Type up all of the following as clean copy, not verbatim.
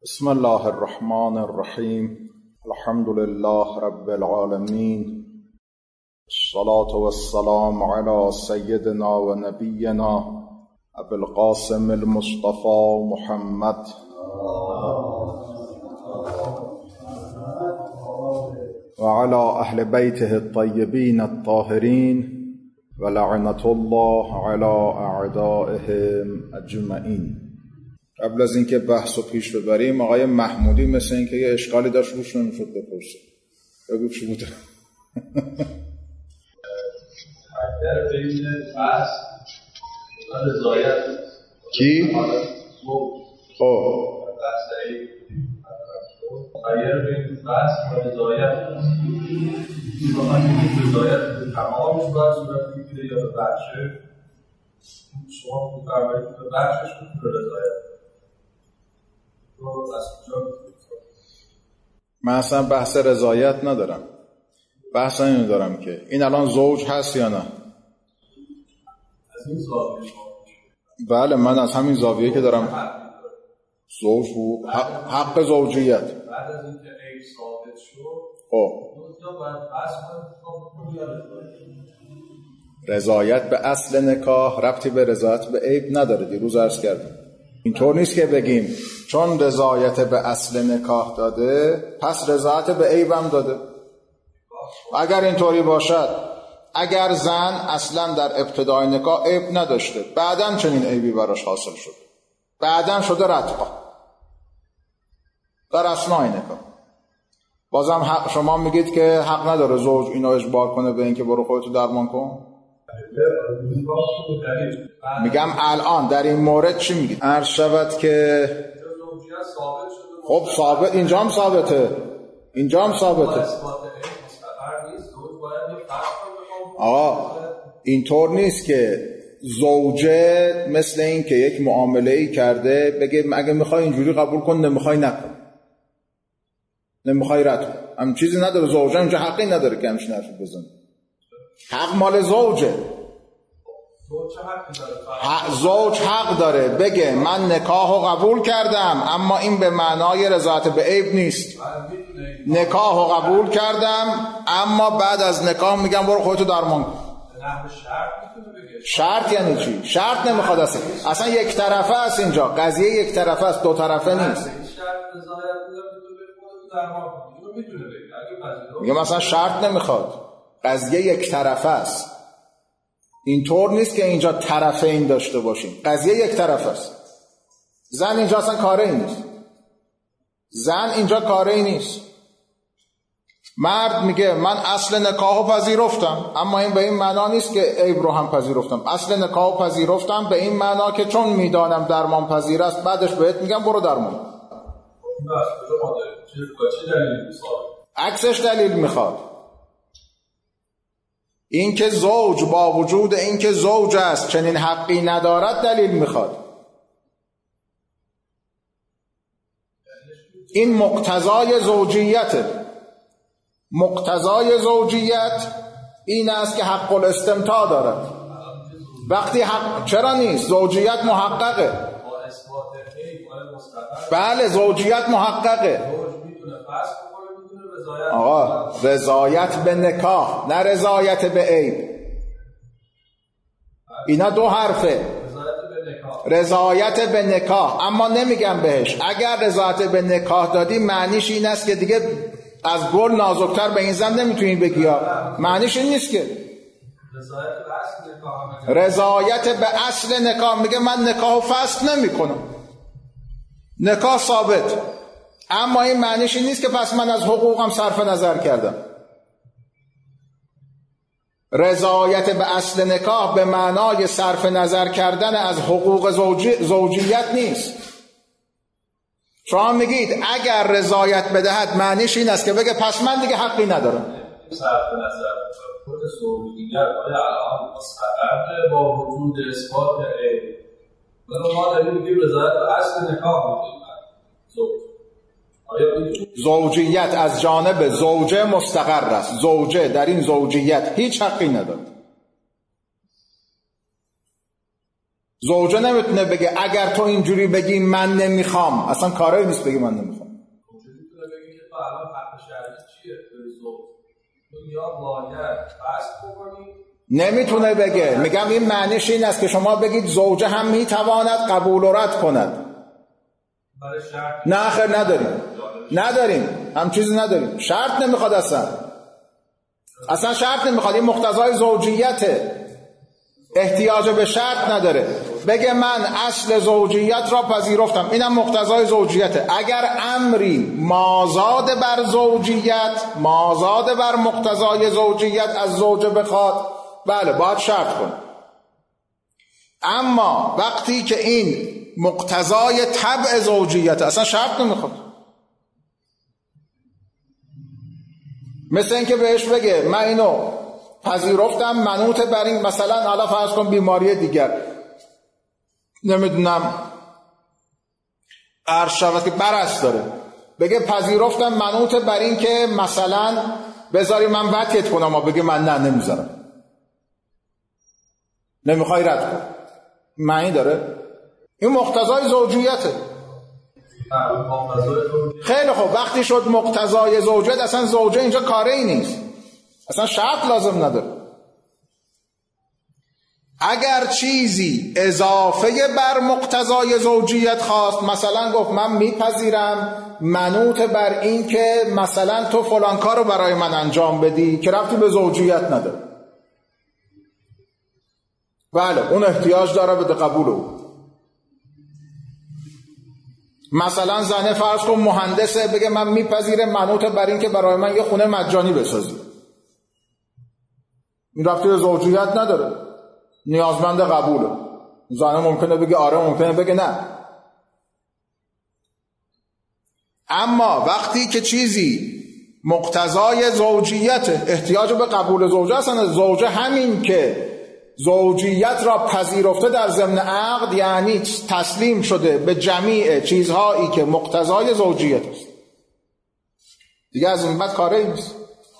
بسم الله الرحمن الرحیم. الحمد لله رب العالمین، الصلاة والسلام على سیدنا و نبینا ابی القاسم المصطفى محمد و على اهل بیته الطیبین الطاهرین و لعنة الله على اعدائهم اجمعین. قبل از اینکه بحث رو پیش ببریم، آقای محمودی مثل اینکه یه اشکالی داشت روش نمیشد بپرسه. بگو چی بوده؟ اگر بین بحث و رضایت کی؟ اگر بین بحث و رضایت رضایت تمامش باید صورت بگیره یا به بخشه، شما می‌فرمایید به بخشش می‌تونه رضایت. من اصلا بحث رضایت ندارم، بحث اینو دارم که این الان زوج هست یا نه. از این زاویه بله، من از همین زاویه که دارم زوج بود، حق زوجیت. بعد از اینکه عیب ثابت شد خب باید بحث رضایت به اصل نکاح ربطی به رضایت به عیب نداره. دیروز عرض کردم اینطور نیست که بگیم چون رضایت به اصل نکاح داده پس رضایت به عیب هم داده. اگر اینطوری باشد، اگر زن اصلا در ابتدای نکاح عیب نداشته، بعداً چنین عیبی براش حاصل شد، بعداً شده رتقا در اثنای نکاح، بازم شما میگید که حق نداره زوج اینو اجبار کنه به اینکه برو خودتو درمان کن؟ میگم الان در این مورد چی میگید؟ عرض شود که خب ثابت، اینجا هم ثابته، اینجا هم ثابته. آقا اینطور نیست که زوجه مثل این که یک معامله‌ای کرده بگه اگه میخوای اینجوری قبول کن، نمیخوای نکن، نمیخوای رد کن. هم چیزی نداره، زوجه اینجا حقی نداره که همچین حرفی بزنه. حق مال زوجه. زوج حق داره بگه من نکاحو قبول کردم اما این به معنای رضایت به عیب نیست. نکاحو قبول کردم اما بعد از نکاح میگم برو خودتو درمان کن. شرط یعنی چی؟ شرط نمیخواد اصلا یک طرفه است. اینجا قضیه یک طرفه است، دو طرفه نیست. میگم اصلا شرط نمیخواد، قضیه یک طرفه است. اینطور نیست که اینجا طرفین داشته باشیم، قضیه یک طرفه است. زن اینجا اصلا کاری نیست، زن اینجا کاری نیست. مرد میگه من اصل نکاحو پذیرفتم اما این به این معنا نیست که عیب رو هم پذیرفتم. اصل نکاحو پذیرفتم به این معنا که چون میدانم درمان پذیر است بعدش بهت میگم برو درمان. عکسش دلیل میخواد. این که زوج با وجود این که زوج است چنین حقی ندارد دلیل میخواد. این مقتضای زوجیته. مقتضای زوجیت این است که حق الاستمتاع دارد. وقتی حق چرا نیست؟ زوجیت محققه. بله زوجیت محققه. آقا رضایت به نکاح نه رضایت به عیب، اینا دو حرفه. رضایت به نکاح، اما نمیگم بهش اگر رضایت به نکاح دادی معنیش این است که دیگه از گل نازکتر به این زن نمیتونی بگی، معنیش این نیست که رضایت به اصل نکاح میگه من نکاحو فسخ نمیکنم، نکاح ثابت، اما این معنیش این نیست که پس من از حقوقم صرف نظر کردم. رضایت به اصل نکاح به معنای صرف نظر کردن از حقوق زوجیت نیست. شما میگید اگر رضایت بدهد معنیش این است که بگه پس من دیگه حقی ندارم. صرف نظر خود زوجیت الان مستقر با وجود اثبات عیب، ولی ما داریم میگیم رضایت به اصل نکاح میگیم. زوجیت از جانب زوجه مستقر است. زوجه در این زوجیت هیچ حقی ندارد. زوجه نمیتونه بگه اگر تو اینجوری بگی من نمیخوام، اصلا کاری نیست بگی من نمیخوام. زوجه میتونه بگه که تو الان حق شرعی چیه توی زوج، تو یا باید فسخ بکنی. نمیتونه بگه. میگم این معنیش این است که شما بگید زوجه هم میتواند قبول و رد کند. نه خیر نداریم هم چیزی نداریم، شرط نمیخواد، اصلا شرط نمیخواد. این مقتضای زوجیته، احتیاج به شرط نداره. بگه من اصل زوجیت را پذیرفتم، اینم مقتضای زوجیته. اگر امری مازاد بر زوجیت، مازاد بر مقتضای زوجیت از زوجه بخواد، بله باید شرط کنه. اما وقتی که این مقتضای طبع زوجیت، اصلا شرط نمیخواد. مثل این که بهش بگه من اینو پذیرفتم منوط بر این، مثلا حالا فرض کن بیماری دیگر، نمیدونم عرض شود که برس داره، بگه پذیرفتم منوط بر این که مثلا بذاری من وکت کنم، و بگه من نه نمیذارم، نمیخوای رد کن، معنی داره؟ این مقتضای زوجیته. خیلی خوب، وقتی شد مقتضای زوجیت، اصلا زوجه اینجا کاری نیست، اصلا شرط لازم نداره. اگر چیزی اضافه بر مقتضای زوجیت خواست، مثلا گفت من میپذیرم منوط بر این که مثلا تو فلان کارو برای من انجام بدی، که ربطی به زوجیت نداره، بله اون احتیاج داره به قبول او. مثلا زنه فرض کن مهندسه، بگه من میپذیرم منوط بر این که برای من یه خونه مجانی بسازی، این ربطی به زوجیت نداره، نیازمند قبوله. زنه ممکنه بگه آره، ممکنه بگه نه. اما وقتی که چیزی مقتضای زوجیت، احتیاج به قبول زوجه، اصلا زوجه همین که زوجیت را پذیرفته در ضمن عقد، یعنی تسلیم شده به جمیع چیزهایی که مقتضای زوجیت است، دیگه از این بعد کاری نیست.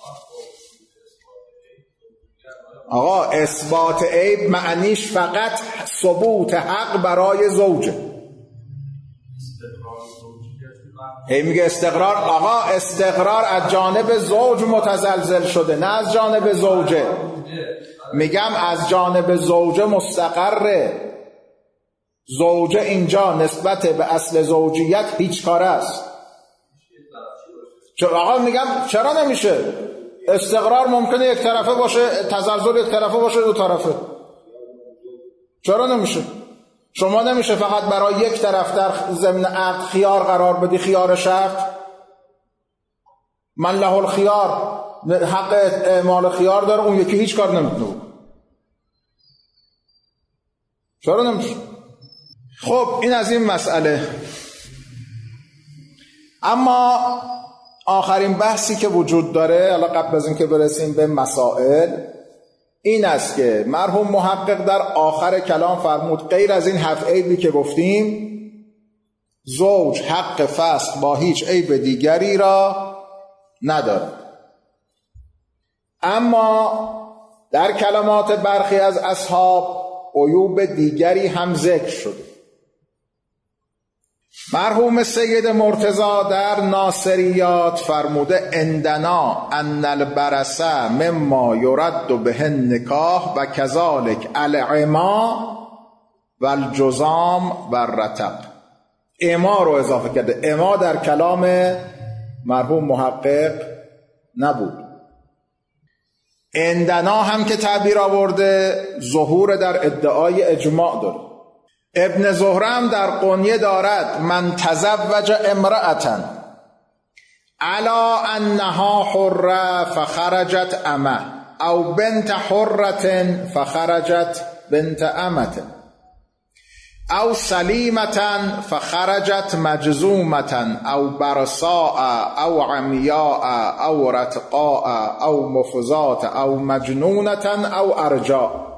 آقا اثبات عیب معنیش فقط ثبوت حق برای زوجه. هی میگه استقرار، آقا استقرار از جانب زوج متزلزل شده، نه از جانب زوجه. میگم از جانب زوجه مستقره. زوجه اینجا نسبت به اصل زوجیت هیچ کاره است. آقا میگم چرا نمیشه؟ استقرار ممکنه یک طرفه باشه، تزلزل یک طرفه باشه، دو طرفه. چرا نمیشه؟ شما نمیشه فقط برای یک طرف در ضمن عقد خیار قرار بدی، خیار شرط، من له الخیار، حق اعمال خیار داره، اون یکی هیچ کار نمیتونه. چرا نمیشه؟ خب این از این مسئله. اما آخرین بحثی که وجود داره، حالا قبل از این که برسیم به مسائل، این است که مرحوم محقق در آخر کلام فرمود غیر از این 7 عیبی که گفتیم، زوج حق فسخ با هیچ عیب دیگری را نداره. اما در کلمات برخی از اصحاب عیوب دیگری هم ذکر شده. مرحوم سید مرتضی در ناصریات فرموده عندنا ان البرسه مما یرد به النکاح و کذالک العما و الجزام و الرطب. اما رو اضافه کرده، اما در کلام مرحوم محقق نبود. عندنا هم که تعبیر آورده ظهور در ادعای اجماع داره. ابن زهرم در قنیه دارد من تزوج امرأة علی انها حره فخرجت امه او بنت حرة فخرجت بنت امه او سلیمة فخرجت مجزومة او برصاء او عمیاء او رتقاء او مفزات او مجنونة او ارجاء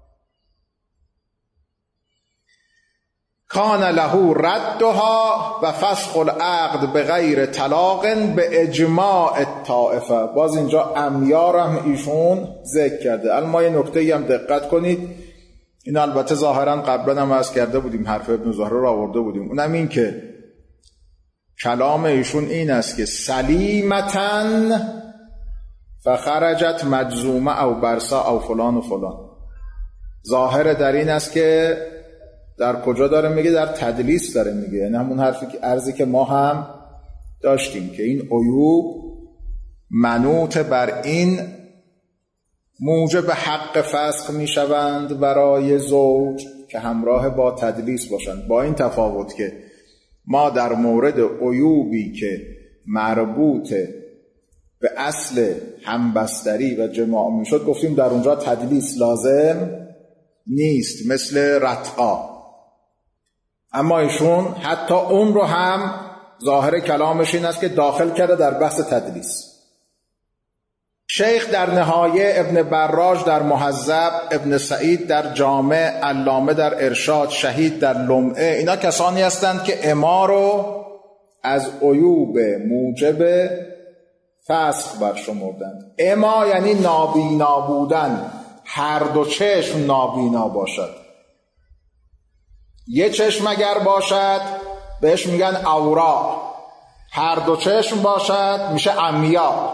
کان له ردها و فسخ العقد به غیر طلاق به اجماع الطائفه. باز اینجا عمیار هم ایشون ذکر کرده. اما یه نکته هم دقت کنید، این البته ظاهرا قبلا هم عرض کرده بودیم، حرف ابن زهره را آورده بودیم، اونم این که کلام ایشون این است که سلیمتن فخرجت مجزومه او برسا او فلان و فلان. ظاهر در این است که در کجا داره میگه؟ در تدلیس داره میگه، یعنی همون حرفی که عرضی که ما هم داشتیم که این عیوب منوط بر این موجب حق فسخ میشوند برای زوج که همراه با تدلیس باشند، با این تفاوت که ما در مورد عیوبی که مربوط به اصل همبستری و جماع میشد گفتیم در اونجا تدلیس لازم نیست، مثل رتقا. اما ایشون حتی اون رو هم ظاهر کلامش این است که داخل کرده در بحث تدلیس. شیخ در نهایه، ابن براج در مهذب، ابن سعید در جامع، علامه در ارشاد، شهید در لمعه، اینا کسانی هستند که اما رو از عیوب موجب فسخ برشمردند. اما یعنی نابینا بودن، هر دو چشم نابینا باشد. یه چشم اگر باشد بهش میگن عورا، هر دو چشم باشد میشه عمیا.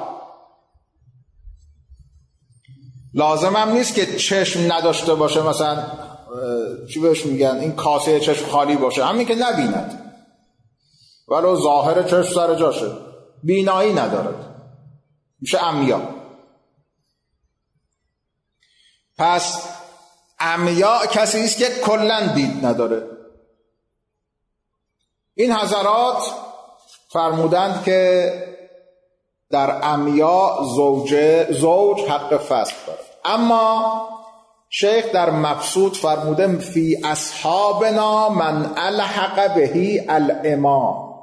لازم هم نیست که چشم نداشته باشه، مثلا چی بهش میگن، این کاسه چشم خالی باشه، همین که نبیند ولو ظاهر چشم سر جاشه، بینایی ندارد، میشه عمیا. پس عمیا کسی است که کلاً دید نداره. این حضرات فرمودند که در عمیا زوج حق فسخ دارد. اما شیخ در مبسوط فرموده فی اصحابنا من الحق بهی العما.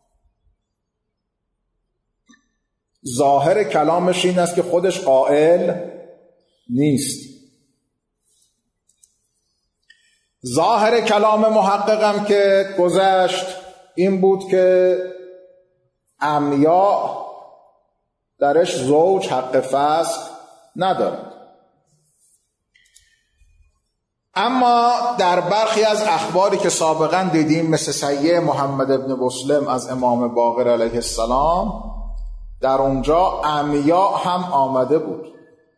ظاهر کلامش این است که خودش قائل نیست. ظاهر کلام محققم که گذشت این بود که عمیا درش زوج حق فسخ ندارد. اما در برخی از اخباری که سابقا دیدیم مثل صحیح محمد ابن مسلم از امام باقر علیه السلام، در اونجا عمیا هم آمده بود.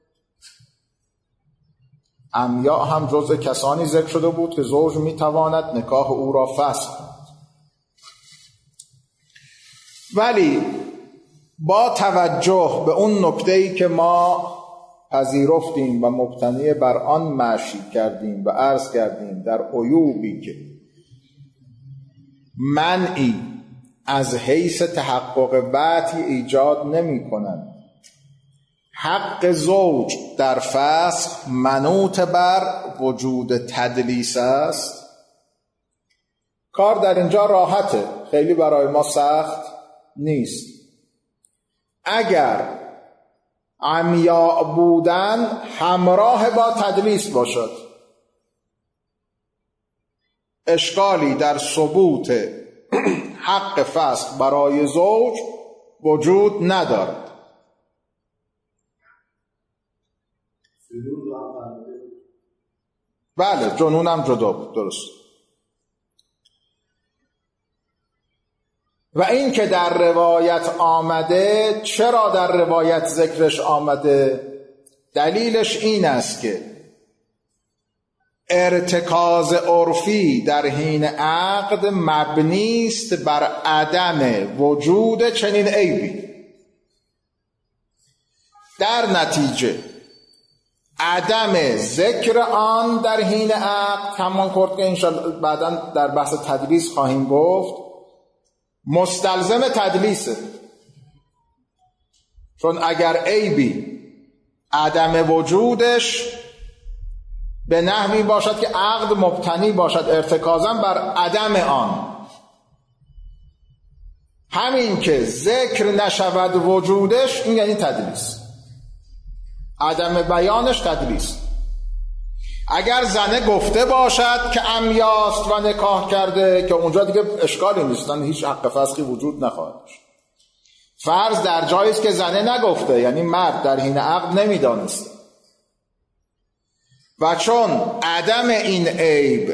عمیا هم جزء کسانی ذکر شده بود که زوج میتواند نکاح او را فسخ کند. ولی با توجه به اون نکته‌ای که ما پذیرفتیم و مبتنی بر آن مشی کردیم و عرض کردیم در عیوبی که منعی از حیث تحقق وطی ایجاد نمی کنند، حق زوج در فسخ منوط بر وجود تدلیس است. کار در اینجا راحته، خیلی برای ما سخت نیست. اگر عمیا بودن همراه با تدلیس باشد، اشکالی در ثبوت حق فسخ برای زوج وجود ندارد. بله، جنونم جدا بود، درست. و این که در روایت آمده، چرا در روایت ذکرش آمده؟ دلیلش این است که ارتکاز عرفی در حین عقد مبنی است بر عدم وجود چنین عیبی. در نتیجه عدم ذکر آن در حین عقد، همان کرد که انشاءالله بعداً در بحث تدلیس خواهیم گفت، مستلزم تدلیسه. چون اگر عیبی عدم وجودش به نحوی باشد که عقد مبتنی باشد ارتکازا بر عدم آن، همین که ذکر نشود وجودش، این یعنی تدلیس. عدم بیانش تدلیس. اگر زنه گفته باشد که عمیاست و نکاح کرده، که اونجا دیگه اشکالی نیستن، هیچ حق فسخی وجود نخواهد داشت. فرض در جایی است که زنه نگفته، یعنی مرد در حین عقد نمیدانست. و چون عدم این عیب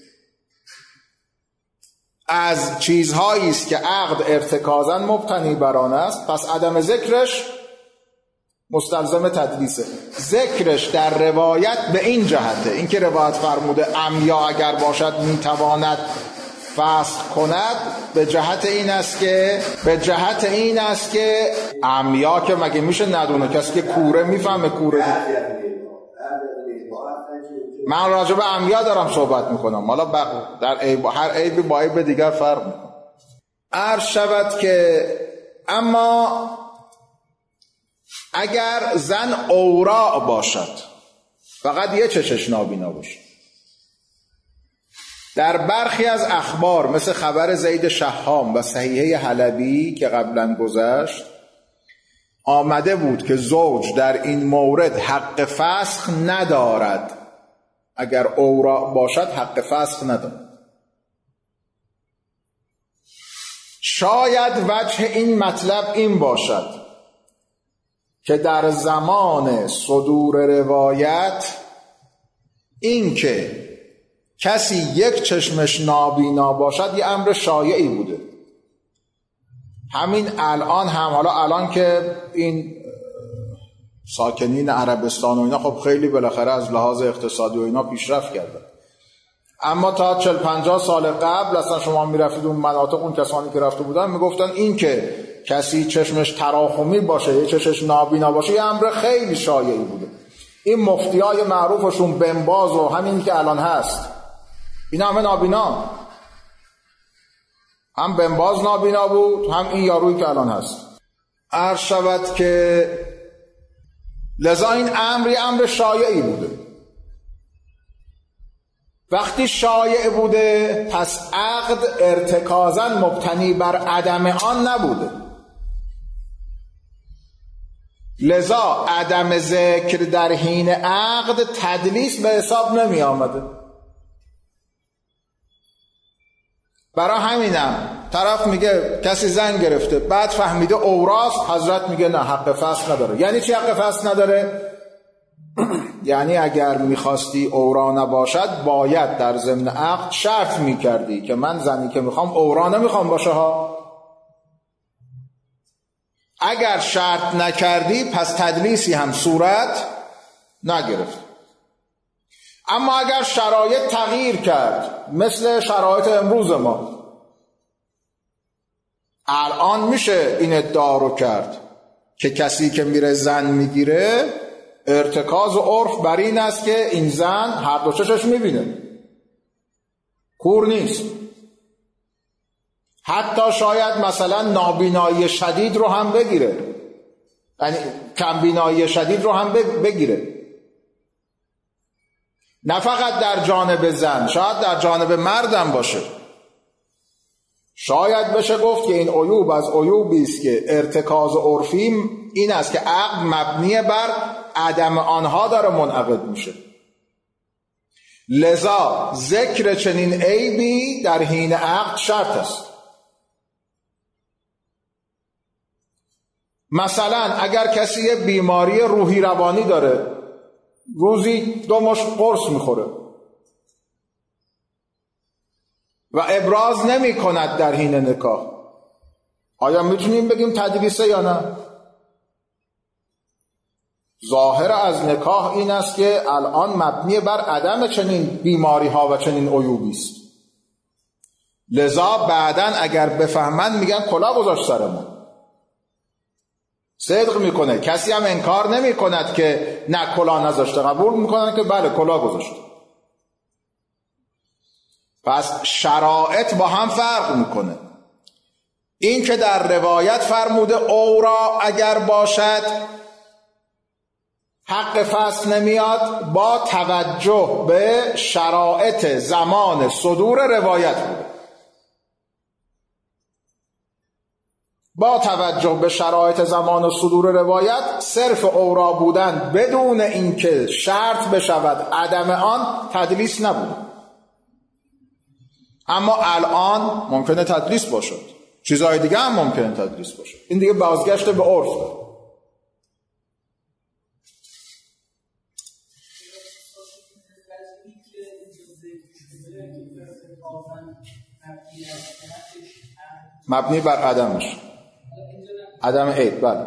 از چیزهایی است که عقد ارتکازاً مبتنی بر آن است، پس عدم ذکرش مستلزم تدلیسه. ذکرش در روایت به این جهته، این که روایت فرموده عمیا اگر باشد میتواند فسخ کند، به جهت این است که عمیا که مگه میشه ندونه؟ کسی که کوره میفهمه کوره. من راجع به عمیا دارم صحبت میکنم، حالا در هر عیبی با عیب دیگر فرق میکنه. عرض شود که اما اگر زن اوراق باشد، فقط یه چشش نابینا باشه، در برخی از اخبار مثل خبر زید شهام و صحیحه حلبی که قبلا گذشت آمده بود که زوج در این مورد حق فسخ ندارد. اگر اوراق باشد حق فسخ ندارد. شاید وجه این مطلب این باشد که در زمان صدور روایت این که کسی یک چشمش نابینا باشد یه امر شایعی بوده. همین الان هم، حالا الان که این ساکنین عربستان و اینا خب خیلی بالاخره از لحاظ اقتصادی و اینا پیشرفت کردن، اما تا 40-50 سال قبل اصلا شما میرفتید اون مناطق، اون کسانی که رفته بودن میگفتن این که کسی چشمش تراخمی باشه، یه چشمش نابینا باشه، یه امر خیلی شایعی بوده. این مفتیای معروفشون بنباز و همین که الان هست، اینا همه نابینا، هم بنباز نابینا بود، هم این یارویی که الان هست. عرض شود که لذا این امر شایعی بوده. وقتی شایع بوده پس عقد ارتکازاً مبتنی بر عدم آن نبوده، لذا عدم ذکر در حین عقد تدلیس به حساب نمی آمده. برای همینم طرف میگه کسی زن گرفته، بعد فهمیده اوراست، حضرت میگه نه حق فسخ نداره. یعنی چی حق فسخ نداره؟ یعنی اگر میخواستی اورا نباشد باید در ضمن عقد شرط میکردی که من زنی که میخوام اورا نمیخوام باشه ها. اگر شرط نکردی پس تدلیسی هم صورت نگرفت. اما اگر شرایط تغییر کرد، مثل شرایط امروز ما، الان میشه این ادعا رو کرد که کسی که میره زن میگیره ارتکاز و عرف بر این است که این زن هر دو چشش میبینه، کور نیست. حتی شاید مثلا نابینایی شدید رو هم بگیره، یعنی کمبینایی شدید رو هم بگیره، نه فقط در جانب زن، شاید در جانب مردم باشه. شاید بشه گفت که این عیوب از عیوبی است که ارتکاز عرفی این است که عقد مبنی بر عدم آنها داره منعقد میشه. لذا ذکر چنین عیبی در حین عقد شرط است. مثلا اگر کسی یه بیماری روحی روانی داره، روزی 2 مشت قرص میخوره و ابراز نمی کند در حین نکاح، آیا میتونیم بگیم تدلیسه یا نه؟ ظاهر از نکاح این است که الان مبنی بر عدم چنین بیماری ها و چنین عیوبی است. لذا بعداً اگر بفهمن میگن کلا گذاشت سرمون. صدق میکنه، کسی هم انکار نمی کند که نه کلا نذاشته، قبول میکنن که بله کلا گذاشته. پس شرایط با هم فرق میکنه. این که در روایت فرموده اورا اگر باشد حق فسخ نمیاد، با توجه به شرایط زمان صدور روایت بوده. با توجه به شرایط زمان صدور روایت صرف اورا بودن بدون اینکه شرط بشود عدم آن تدلیس نبود. اما الان ممکنه تدلیس باشد، چیزهای دیگه هم ممکنه تدلیس باشد. این دیگه بازگشت به عرف. مبنی بر عدمش، عدم عیب. بله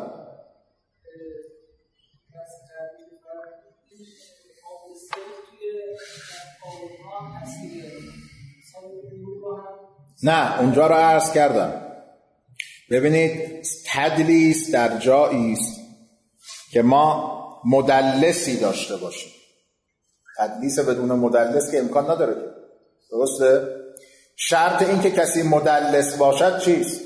نه اونجا رو عرض کردم. ببینید تدلیس در جایی است که ما مدلسی داشته باشیم. تدلیس بدون مدلس که امکان نداره، درسته؟ شرط این که کسی مدلس باشد چیست؟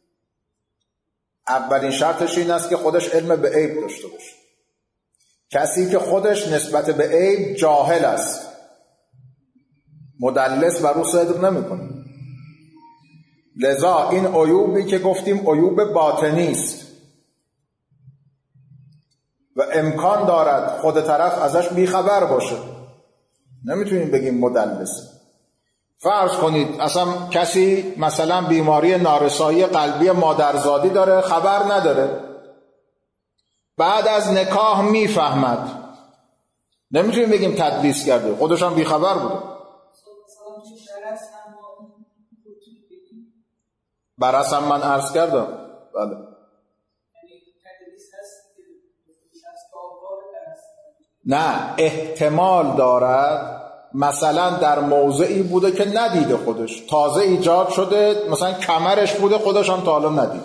اولین شرطش این است که خودش علم به عیب داشته باشه. کسی که خودش نسبت به عیب جاهل است مدلس بر او صدق نمی‌کنه. لذا این عیوبی که گفتیم عیوب باطنی است و امکان دارد خود طرف ازش بیخبر باشه، نمیتونیم بگیم مدلس. فرض کنید اصلا کسی مثلا بیماری نارسایی قلبی مادرزادی داره، خبر نداره، بعد از نکاح میفهمد، نمیتونیم بگیم تدلیس کرده، خودش هم بیخبر بوده. برعکس هم من عرض کردم. بله نه احتمال دارد مثلا در موضعی بوده که ندیده، خودش تازه ایجاد شده، مثلا کمرش بوده خودش هم تا حالا ندیده.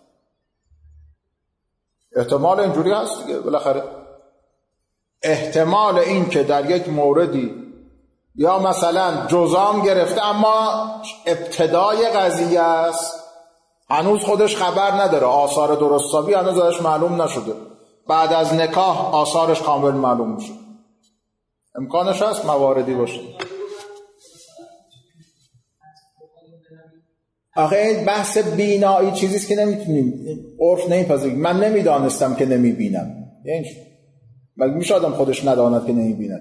احتمال اینجوری هست دیگه بالاخره. احتمال این که در یک موردی یا مثلا جزام گرفته اما ابتدای قضیه است، هنوز خودش خبر نداره، آثار درستابی هنوز ازش معلوم نشده، بعد از نکاح آثارش کامل معلوم میشه. امکانش هست مواردی باشه. آخه بحث بینایی چیزیست که نمیتونیم، عرف نمیپذیریم. من نمیدانستم که نمیبینم، یعنی مگه میشه آدم خودش نداند که نمیبیند؟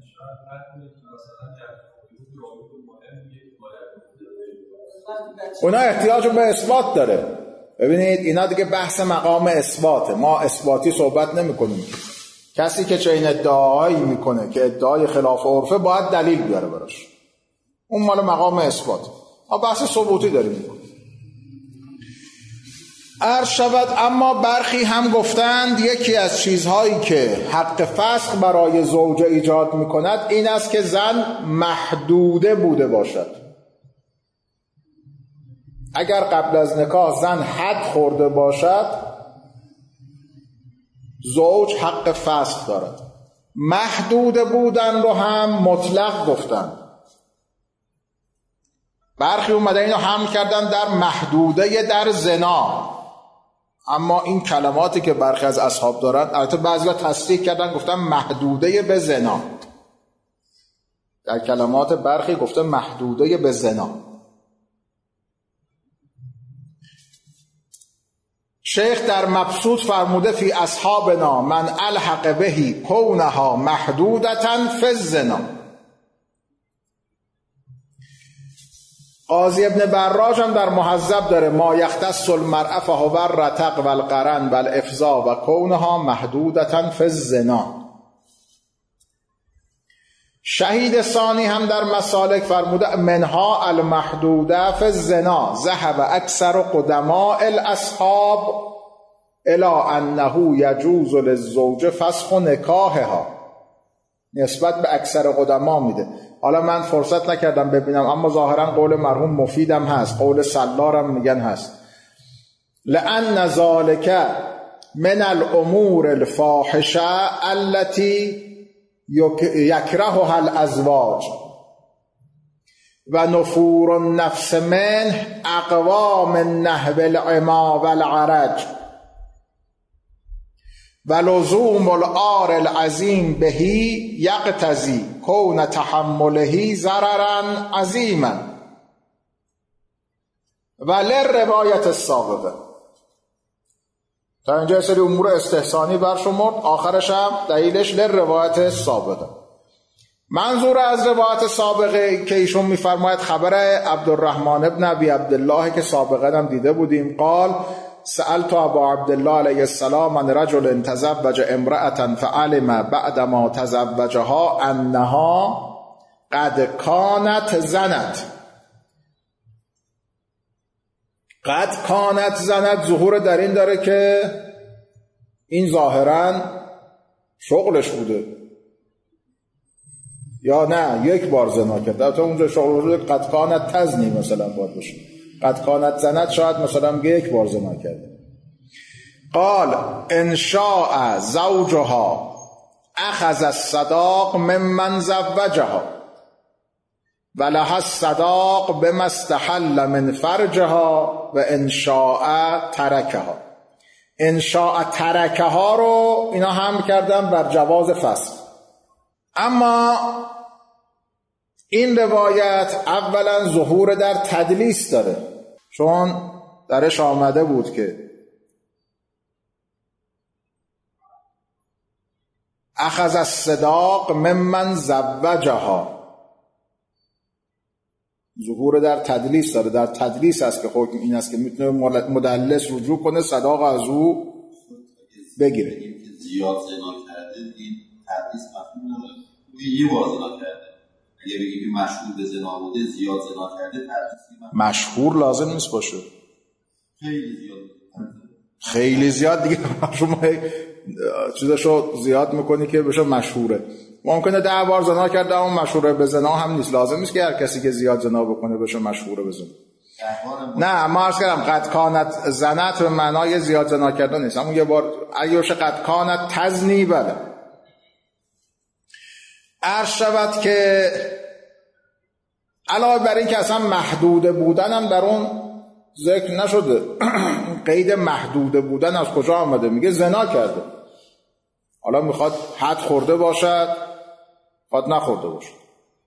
اونا احتیاج به اثبات داره. ببینید اینا دیگه بحث مقام اثباته، ما اثباتی صحبت نمی کنیم. کسی که چنین ادعایی میکنه که ادعای خلاف عرفه باید دلیل بیاره براش، اون مال مقام اثبات. ما بحث ثبوتی داریم میکنیم. عرض شود اما برخی هم گفتند یکی از چیزهایی که حق فسخ برای زوجه ایجاد میکند این است که زن محدوده بوده باشد. اگر قبل از نکاح زن حد خورده باشد زوج حق فسخ دارد. محدوده بودن رو هم مطلق گفتن. برخی اومده اینو حمل کردن در محدوده در زنا، اما این کلماتی که برخی از اصحاب دارن البته بعضیا تصدیق کردن گفتن محدوده به زنا. در کلمات برخی گفته محدوده به زنا. شیخ در مبسوط فرموده فی اصحابنا من الحق بهی کونها محدودتا فی الزنا. قاضی ابن براج هم در مهذب داره ما یختص المرء فهو الرتق والقرن والافضا و کونها محدودتا فی الزنا. شهید ثانی هم در مسالک فرموده منها المحدوده فی الزنا ذهب اکثر قدماء الاصحاب الی انه یجوز للزوج فسخ نکاحها. نسبت به اکثر قدما میده. حالا من فرصت نکردم ببینم، اما ظاهرا قول مرحوم مفیدم هست، قول سلارم میگن هست. لأن ذلك من الامور الفاحشه التي یکرهها الازواج و نفور النفس منه اقوا من نحو العما والعرج و لزوم العار العظیم بهی یقتضی کون تحمله ضررا عظیما و للروایت السابقه. تا اینجا سری امور استحسانی برشمرد، آخرش هم دلیلش للروایت سابقه. منظور از روایت سابقه که ایشون میفرماید خبر عبدالرحمن ابن ابی عبدالله که سابقا هم دیده بودیم، قال سألت ابا عبدالله علیه السلام عن رجل تزوج امرأة فعلم بعدما تزوجها انها قد كانت زنت قد کانت زنت ظهور در این داره که این ظاهراً شغلش بوده یا نه یک بار زنا کرده. تا اونجا شغل بوده قد کانت تزنی مثلا باید باشه، قد کانت زنت شاید مثلا یک بار زنا کرده. قال ان شاء زوجها اخذ الصداق ممن زوجها ولها الصداق بما استحل من فرجها و ان شاء ترکها. ان شاء ترکها رو اینا هم کردن بر جواز فسخ. اما این روایت اولا ظهور در تدلیس داره، چون درش آمده بود که اخذ الصداق ممن زوجها، ظهور در تدلیس داره. در تدلیس است که حکم این است که میتونه مدلس رجوع کنه صداق از او بگیره. زیاد زنا کرده این تدلیس مفهوم نداره، یه بار زنا کرده. اگه بگیم که مشهور به زنا بوده زیاد زنا کرده تدلیس مشهور لازم نیست باشه، خیلی زیاد خیلی زیاد دیگه شما چیزاشو زیاد میکنی که بشه مشهوره. ممکنه 10 بار زنا کرده اما مشهوره به زنا هم نیست. لازم نیست که هر کسی که زیاد زنا بکنه بشه مشهوره به زنا. نه ما عرض کردم قد کانت زنت به معنای زیاد زنا کردن نیست، اما یه بار اگه بشه قد کانت تزنی بله. عرض شود که علاوه بر این که اصلا محدود بودن هم در اون ذکر نشده قید محدود بودن از کجا آمده؟ میگه زنا کرده، حالا میخواد حد خورده باشد حد نخورده باشد.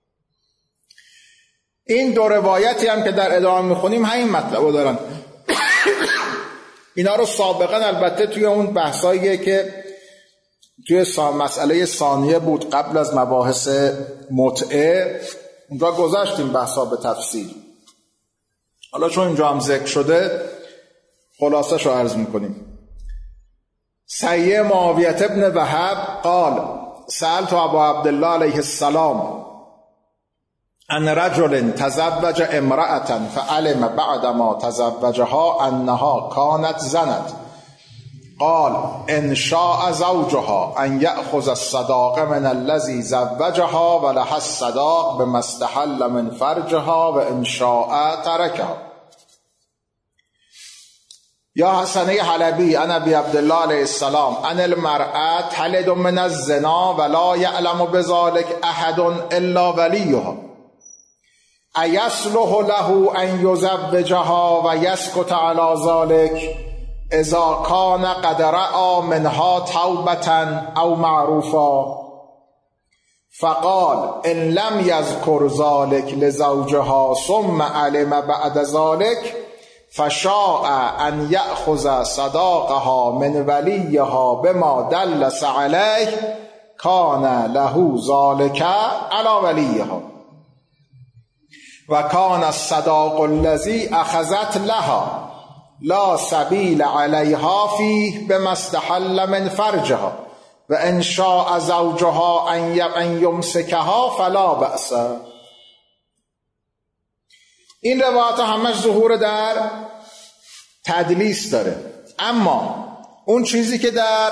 این دو روایتی هم که در ادامه میخونیم همین مطلب رو دارن. اینا رو سابقا البته توی اون بحثاییه که توی مسئله ثانیه بود قبل از مباحث متعه، اونجا گذاشتیم بحثا به تفصیل. حالا چون اینجا هم ذکر شده خلاصه شو عرض میکنیم. سیه معاویه ابن وهب قال سألت ابا عبدالله علیه السلام ان رجل تزوج امرأة فعلم بعد ما تزوجها انها كانت زنت قال ان شاء زوجها ان يأخذ الصداق من الذي زوجها ولها الصداق بما استحل من فرجها و ان شاء تركها. یا حسنه حلبی عن ابی عبدالله علیه السلام ان المرأة تلد من الزنا ولا يعلم بذلك احد الا وليها ایصلح له ان یزوجها و یسکت علی ذلك اذا کان قد رأى منها توبة او معروفا فقال ان لم یذکر ذلك لزوجها ثم علم بعد ذلك فشاء ان یأخذ صداقها من ولیها بما دلس علیه کان له ذلك علی ولیها و کان الصداق الذی اخذت لها لا سبیل علیها فیه بما استحل من فرجها و ان شاء زوجها ان یمسکها فلا بأس. این روایت همش ظهور در تدلیس داره. اما اون چیزی که در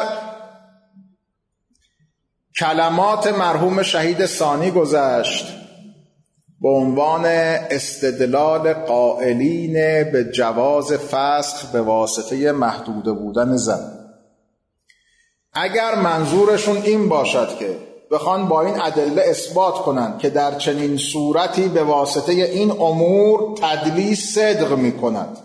کلمات مرحوم شهید ثانی گذشت به عنوان استدلال قائلین به جواز فسخ به واسطه محدود بودن زن، اگر منظورشون این باشد که بخوان با این ادله اثبات کنن که در چنین صورتی به واسطه این امور تدلیس صدق می کند،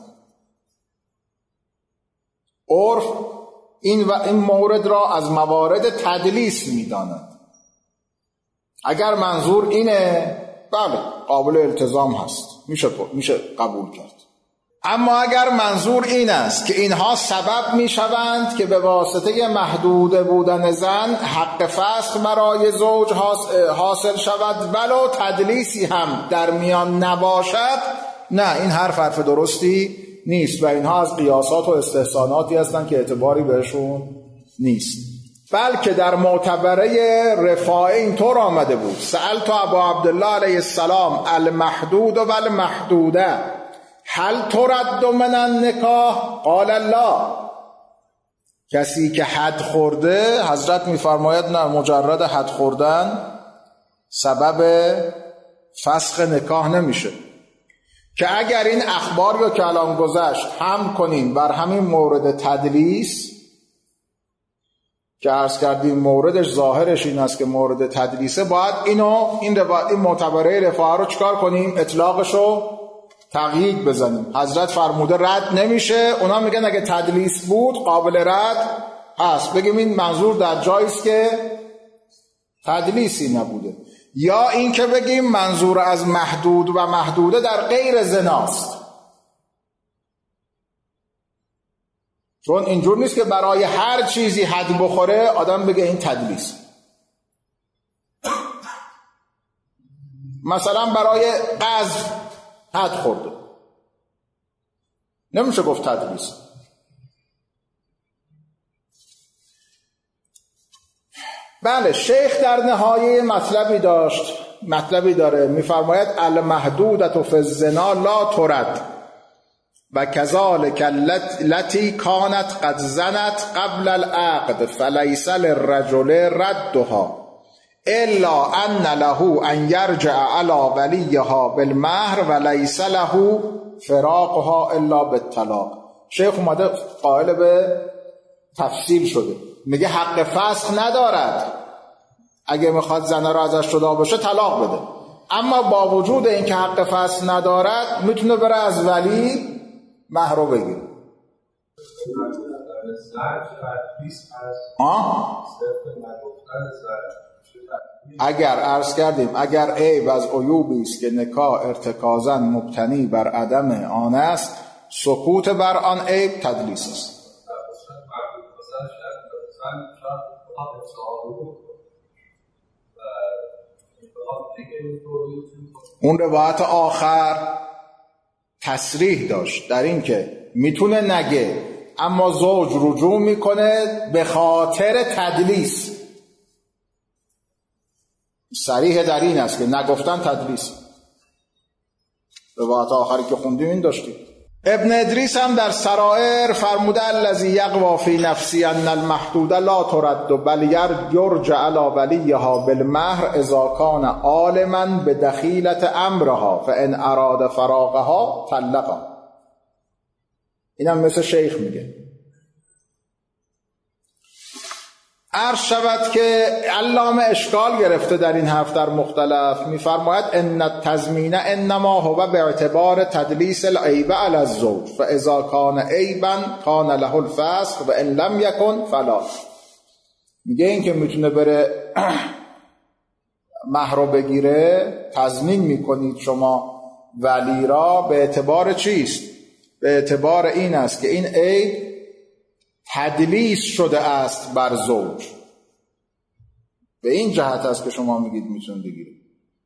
عرف این مورد را از موارد تدلیس می داند، اگر منظور اینه بله قابل التزام هست، میشه قبول کرد. اما اگر منظور این است که اینها سبب میشوند که به واسطه محدود بودن زن حق فسخ برای زوج حاصل شود ولو تدلیسی هم در میان نباشد، نه این حرف درستی نیست و اینها از قیاسات و استحساناتی هستند که اعتباری بهشون نیست. بلکه در معتبره رفاعی اینطور آمده بود سألت ابا عبدالله علیه السلام المحدود و المحدوده هل ترد من النکاح؟ قال لا. کسی که حد خورده، حضرت میفرماید نه، مجرد حد خوردن سبب فسخ نکاح نمیشه. که اگر این اخبار رو که الان گذشت هم کنیم بر همین مورد تدلیس که عرض کردیم موردش ظاهرش این است که مورد تدلیسه، باید این معتبره رفاعه رو چکار کنیم؟ اطلاقش رو تقیید بزنیم. حضرت فرموده رد نمیشه، اونا میگن اگه تدلیس بود قابل رد هست، بگیم این منظور در جاییست که تدلیسی نبوده. یا این که بگیم منظور از محدود و محدوده در غیر زناست، چون اینجور نیست که برای هر چیزی حد بخوره آدم بگه این تدلیس. مثلا برای قذف حد خورده، نمیشه گفت تدلیس. بله، شیخ در نهایه مطلبی داره، میفرماید المحدودة فی الزنا لا ترد و کذالک التی کانت قد زنت قبل العقد فلیس للرجل ردها الا ان له ان یرجع علی ولیها بالمهر ولیس له فراقها الا بالطلاق. شیخ اومده قائل به تفصیل شده، میگه حق فسخ ندارد، اگه میخواد زنه را ازش جدا باشه طلاق بده، اما با وجود اینکه حق فسخ ندارد میتونه بره از ولی مهر رو بگیره. اگر عرض کردیم اگر عیب از عیوبی است که نکاح ارتکازاً مبتنی بر عدم آن است، سکوت بر آن عیب تدلیس است. اون روایت آخر تصریح داشت در این که میتونه نگه، اما زوج رجوع میکنه به خاطر تدلیس. صریح در این است که نگفتن تدلیس. روایت آخری که خوندیم این داشتیم. ابن ادریس هم در سرائر فرموده الذی یقوی فی نفسی ان المحدوده لا ترد بل یرجع علی ولیها بالمهر اذا کان عالما بدخیلة امرها فان اراد فراغها طلقها. اینم مثل شیخ میگه. عرض شود که علامه اشکال گرفته در این حرف در مختلف، میفرماید ان التضمین انما هو باعتبار تدلیس العیب علی الزوج فاذا کان عیبا کان له الفسخ و ان لم یکن فلا. میگه این که میتونه بره مهر رو بگیره، تضمین میکنید شما ولی را به اعتبار چیست؟ به اعتبار این است که این عیب تدلیس شده است بر زوج، به این جهت است که شما میگید میتونید بگیرید.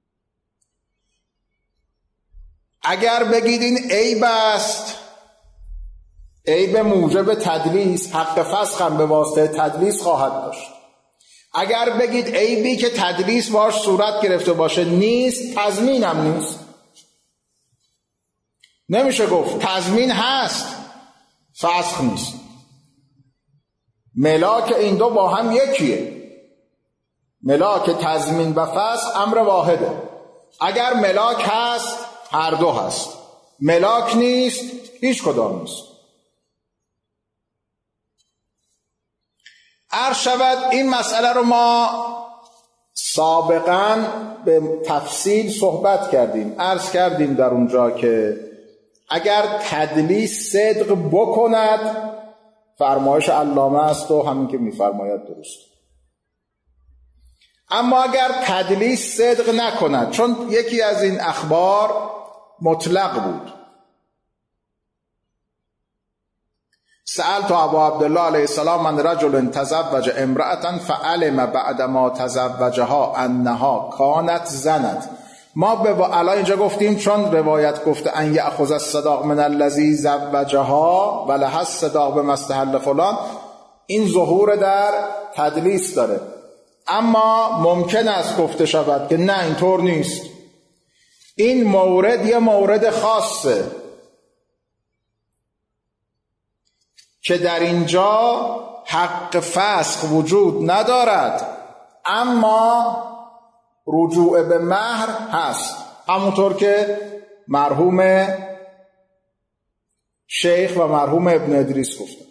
اگر بگید این عیب است، عیب موجب تدلیس، حق فسخ هم به واسطه تدلیس خواهد داشت. اگر بگید عیبی که تدلیس باش صورت گرفته باشه نیست، تضمین هم نیست. نمیشه گفت تضمین هست فسخ نیست. ملاک این دو با هم یکیه. ملاک تضمین و فسخ امر واحده. اگر ملاک هست هر دو هست، ملاک نیست هیچ کدام نیست. عرض شود این مسئله رو ما سابقاً به تفصیل صحبت کردیم. عرض کردیم در اونجا که اگر تدلیس صدق بکند فرمایش علامه است و همین که میفرماید درست، اما اگر تدلیس صدق نکند، چون یکی از این اخبار مطلق بود، سألت ابا عبدالله علیه السلام من رجل تزوج امرأة فعلم بعد ما تزوجها انها کانت زنت. ما به الان اینجا گفتیم چون روایت گفته ان یأخذ الصداق من الذی زوجها ولها الصداق بما استحل فلان، این ظهور در تدلیس داره. اما ممکن است گفته شود که نه اینطور نیست، این مورد یه مورد خاصه، که در اینجا حق فسخ وجود ندارد اما رجوع به مهر هست، همونطور که مرحوم شیخ و مرحوم ابن ادریس گفتن.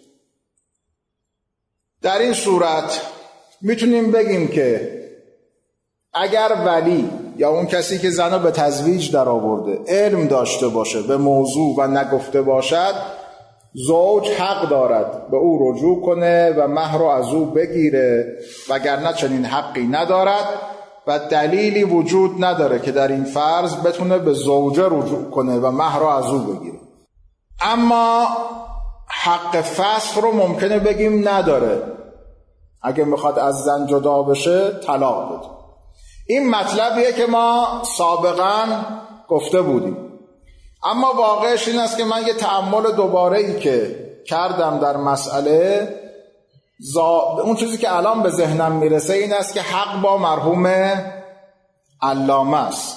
در این صورت میتونیم بگیم که اگر ولی یا اون کسی که زنو به تزویج در آورده علم داشته باشه به موضوع و نگفته باشد، زوج حق دارد به او رجوع کنه و مهر رو از او بگیره، وگرنه چنین حقی ندارد و دلیلی وجود نداره که در این فرض بتونه به زوجه رجوع کنه و مهر رو از او بگیره. اما حق فسخ رو ممکنه بگیم نداره، اگه میخواد از زن جدا بشه طلاق بده. این مطلبیه که ما سابقا گفته بودیم، اما واقعش این است که من یه تأمل دوباره‌ای که کردم در مسئله، اون چیزی که الان به ذهنم میرسه این است که حق با مرحوم علامه است.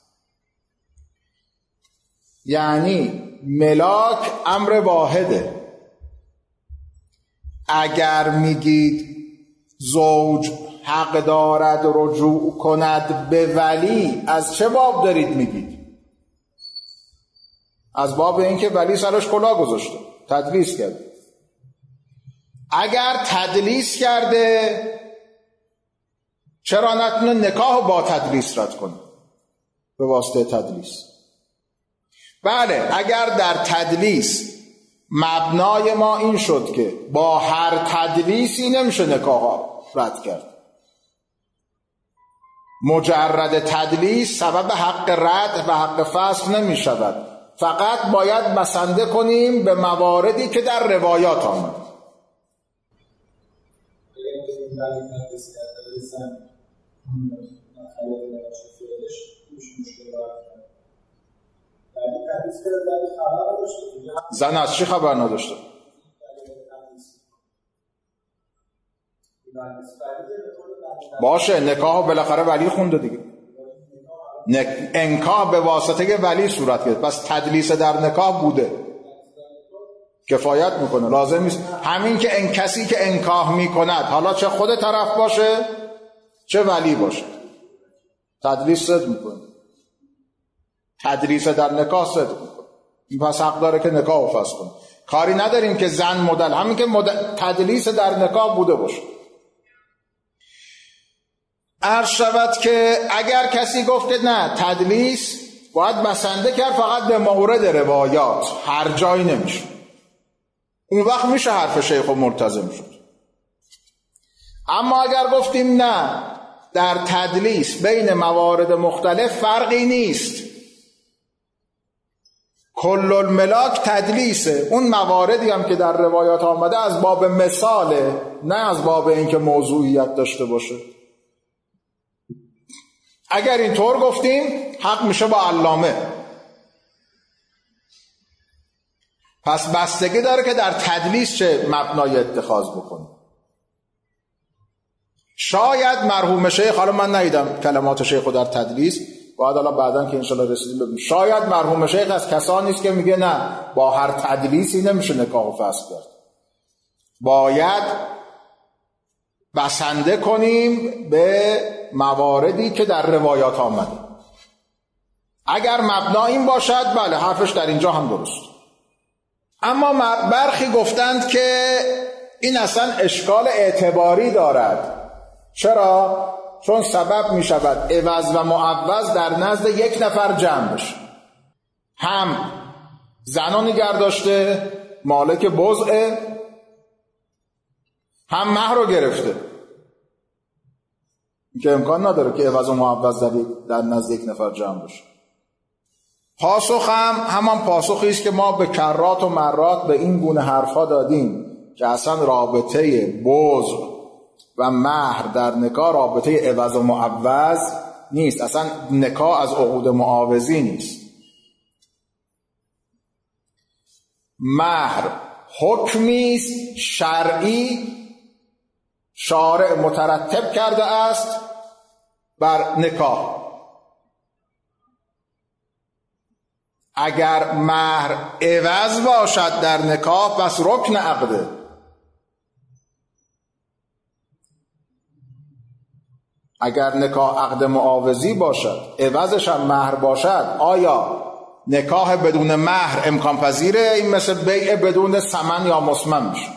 یعنی ملاک امر واحده. اگر میگید زوج حق دارد رجوع کند به ولی، از چه باب دارید میگید؟ از باب اینکه ولی سرش کلاه گذاشته، تدلیس کرده. اگر تدلیس کرده چرا نتونه نکاح با تدلیس رد کنه به واسطه تدلیس؟ بله، اگر در تدلیس مبنای ما این شد که با هر تدلیسی نمیشه نکاح رد کرد، مجرد تدلیس سبب حق رد و حق فسخ نمی شود، فقط باید بسنده کنیم به مواردی که در روایات آمد. زن از چی خبر نداشته؟ باشه، نکاح بالاخره ولی خونده دیگه، انکاح به واسطه ولی صورت گرفت، بس تدلیس در نکاح بوده، کفایت میکنه، لازم نیست. همین که این کسی که انکاح میکند، حالا چه خود طرف باشه چه ولی باشه، تدلیس صدق میکنه، تدلیس در نکاح صدق میکنه، این پس حق داره که نکاح رو فسخ کنه. کاری نداریم که زن مدل، همین که تدلیس در نکاح بوده باشه. عرض شود که اگر کسی گفته نه تدلیس باید بسنده کرد فقط به مورد روایات، هر جایی نمیشه، اون وقت میشه حرف شیخ و ملتزم شد. اما اگر گفتیم نه، در تدلیس بین موارد مختلف فرقی نیست، کل الملاک تدلیسه، اون مواردی هم که در روایات آمده از باب مثاله، نه از باب اینکه موضوعیت داشته باشه. اگر اینطور گفتیم حق میشه با علامه. پس بستگی داره که در تدلیس چه مبنای اتخاذ بکنه. شاید مرحوم شیخ، حالا من ندیدم کلمات شیخ رو در تدلیس، باید حالا بعداً که انشالله رسیدیم ببینیم، شاید مرحوم شیخ از کسانی است که میگه نه با هر تدلیسی نمیشه نکاح و فسخ کرد، باید بسنده کنیم به مواردی که در روایات آمده. اگر مبنا این باشد بله حرفش در اینجا هم درست. اما برخی گفتند که این اصلا اشکال اعتباری دارد. چرا؟ چون سبب می شود عوض و معوض در نزد یک نفر جمع بشه، هم زنو نگه داشته مالک بضعه، هم مهر رو گرفته، که امکان نداره که عوض و معوض در نزد یک نفر جمع بشه. پاسخ هم همان پاسخی است که ما به کرات و مرات به این گونه حرفا دادیم که اصلا رابطه بضع و مهر در نکاح رابطه عوض و معوض نیست، اصلا نکاح از عقود معاوضی نیست. مهر حکمی است شرعی شارع مترتب کرده است بر نکاح. اگر مهر عوض باشد در نکاح پس رکن عقده. اگر نکاح عقد معاوضی باشد عوضش هم مهر باشد، آیا نکاح بدون مهر امکان پذیره؟ این مثل بیع بدون ثمن یا مسمن میشه،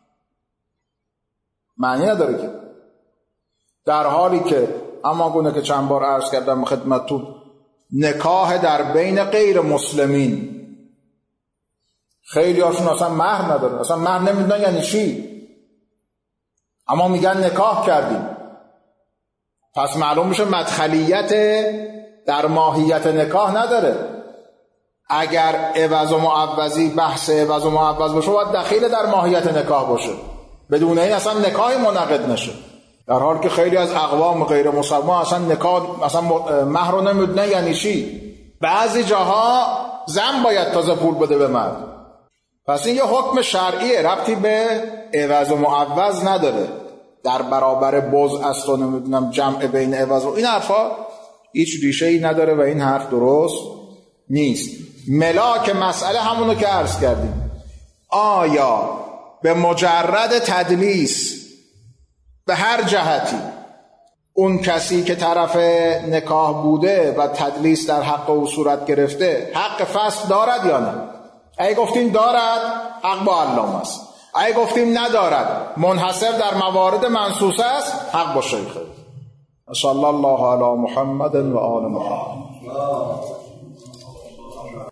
معنی نداره که. در حالی که اما گونه که چند بار عرض کردم خدمتتون، نکاح در بین غیر مسلمین خیلی هاشون اصلا مهر نداره، اصلا مهر نمیدونن یعنی چی، اما میگن نکاح کردیم. پس معلوم میشه مدخلیت در ماهیت نکاح نداره. اگر عوض و معوضی، بحث عوض و معوض باشه باید دخیل در ماهیت نکاح باشه، بدون این اصلا نکاح منعقد نشه. در حالی که خیلی از اقوام غیر مسلمان اصلا نکاح، اصلا مهر رو نمیدونن یعنی چی. بعضی جاها زن باید تازه پول بده به مرد. پس این یه حکم شرعیه، ربطی به عوض و معوض نداره. در برابر بوز است و نمیدونم جمع بین عوض و این حرفا هیچ ریشه ای نداره و این حرف درست نیست. ملاک مسئله همونو که عرض کردیم، آیا به مجرد تدلیس به هر جهتی اون کسی که طرف نکاح بوده و تدلیس در حق او صورت گرفته حق فسخ دارد یا نه؟ اگه گفتیم دارد، حق با علامه است. اگه گفتیم ندارد، منحصر در موارد منصوصه است، حق با شیخه. صلی الله علی محمد و آل محمد.